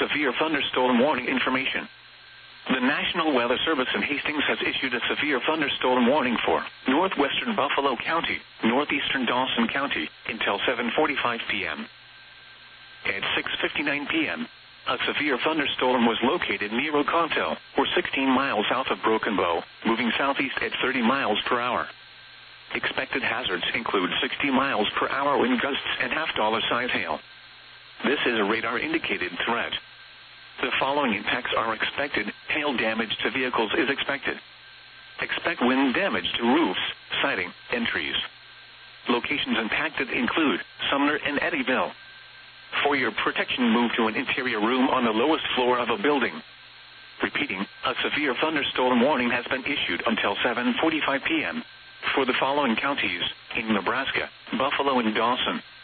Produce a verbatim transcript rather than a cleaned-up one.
severe thunderstorm warning information. The National Weather Service in Hastings has issued a severe thunderstorm warning for northwestern Buffalo County, northeastern Dawson County, until seven forty-five p.m. At six fifty-nine p.m., a severe thunderstorm was located near Oconto, or sixteen miles south of Broken Bow, moving southeast at thirty miles per hour. Expected hazards include sixty miles per hour wind gusts and half-dollar size hail. This is a radar-indicated threat. The following impacts are expected. Hail damage to vehicles is expected. Expect wind damage to roofs, siding, and trees. Locations impacted include Sumner and Eddyville. For your protection, move to an interior room on the lowest floor of a building. Repeating, a severe thunderstorm warning has been issued until seven forty-five p.m. for the following counties in Nebraska: Buffalo and Dawson,